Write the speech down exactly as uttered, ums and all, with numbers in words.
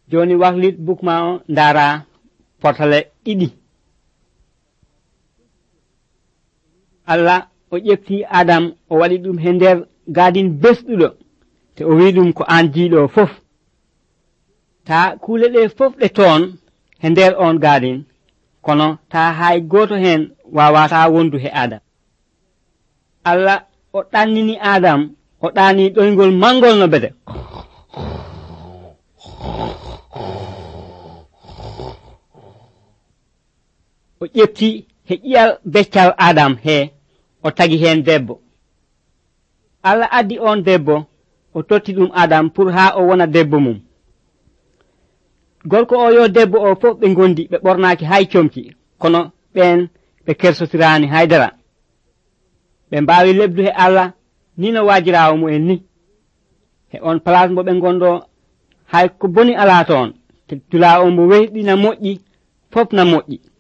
joni wahlit bukma o ndara portale ɗiɗi. Allah o ƴefti Adam o waɗi ɗum he nder gadin besɗuɗo te o wi ɗum ko an jiiɗo fof ta kuule ɗe fof ɗe toon he nder on gadin kono ta hay goto hen wawata wondu he Adam. Allah o ɗannini Adam o ɗani ɗoygol mangol no bede o ƴefti he ƴiyal beccal Adam he o tagi hen debbo. Allah addi on debbo o totti ɗum Adam pour ha o wona debbo mum. Gorko o yo debbo o fof ɓe gondi ɓe ɓornaki hay comci kono ɓen ɓe kersotirani haydara ɓe mbawi lebdu he Allah ni no wajirawo mu'en ni he on place mo ɓe gondo hay ko boni ala toon te tula o mo wehɗi na moƴƴi fof na moƴƴi.